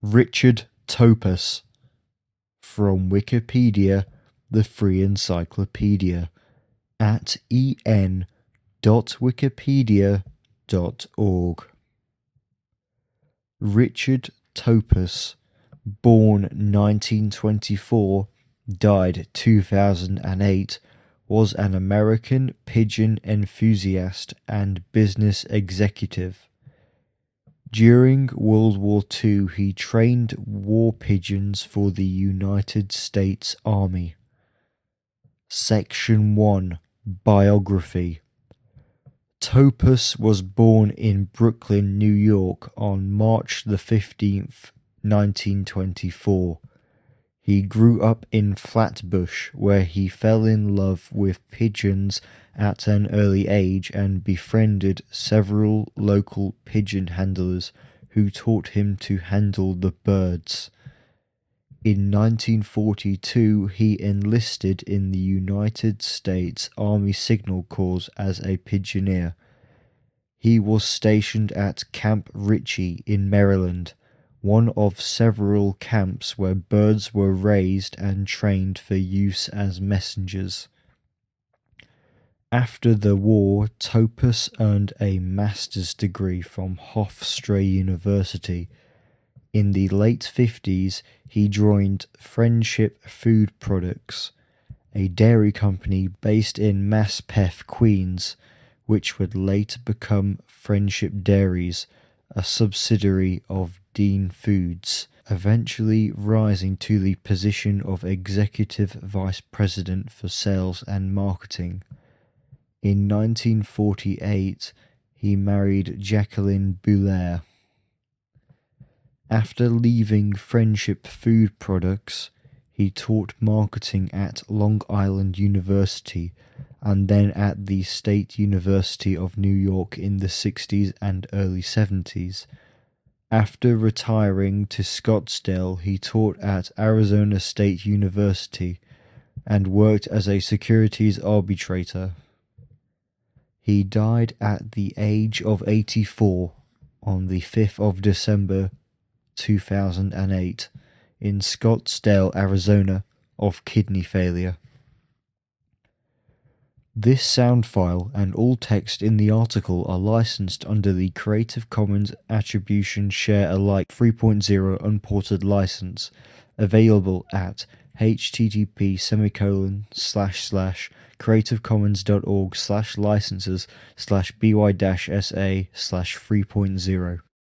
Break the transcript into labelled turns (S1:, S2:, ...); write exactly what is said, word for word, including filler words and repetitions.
S1: Richard Topus. From Wikipedia, the free encyclopedia, at en dot wikipedia dot org. Richard Topus, born nineteen twenty-four, died two thousand eight, was an American pigeon enthusiast and business executive. During World War Two, he trained war pigeons for the United States Army. Section one. Biography. Topus was born in Brooklyn, New York on March the fifteenth, nineteen twenty-four. He grew up in Flatbush, where he fell in love with pigeons at an early age and befriended several local pigeon handlers who taught him to handle the birds. In nineteen forty-two, he enlisted in the United States Army Signal Corps as a pigeoneer. He was stationed at Camp Ritchie in Maryland, one of several camps where birds were raised and trained for use as messengers. After the war, Topus earned a master's degree from Hofstra University. In the late fifties, he joined Friendship Food Products, a dairy company based in Maspeth, Queens, which would later become Friendship Dairies, a subsidiary of Dean Foods, eventually rising to the position of Executive Vice President for Sales and Marketing. In nineteen forty-eight, he married Jacqueline Boulaire. After leaving Friendship Food Products, he taught marketing at Long Island University and then at the State University of New York in the sixties and early seventies. After retiring to Scottsdale, he taught at Arizona State University and worked as a securities arbitrator. He died at the age of eighty-four on the fifth of December two thousand eight in Scottsdale, Arizona, of kidney failure. This sound file and all text in the article are licensed under the Creative Commons Attribution Share Alike three point oh unported license, available at http semicolon slash slash creativecommons.org slash licenses slash by dash sa slash 3.0.